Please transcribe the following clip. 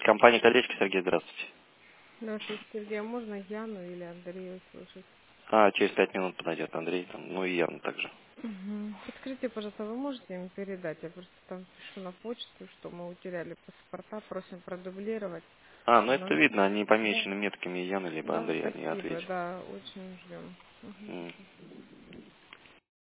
Компания «Колечко», Сергей, здравствуйте. Здравствуйте, Сергей. А можно Яну или Андрея услышать? Через 5 минут подойдет Андрей, ну и Яна также. Угу. Подскажите, пожалуйста, вы можете им передать? Я просто там пишу на почту, что мы утеряли паспорта, просим продублировать. Ну Но это нет. видно, они Да, помечены метками Яны либо да, Андрея, они спасибо, ответят. да, очень ждем. Угу, М. спасибо.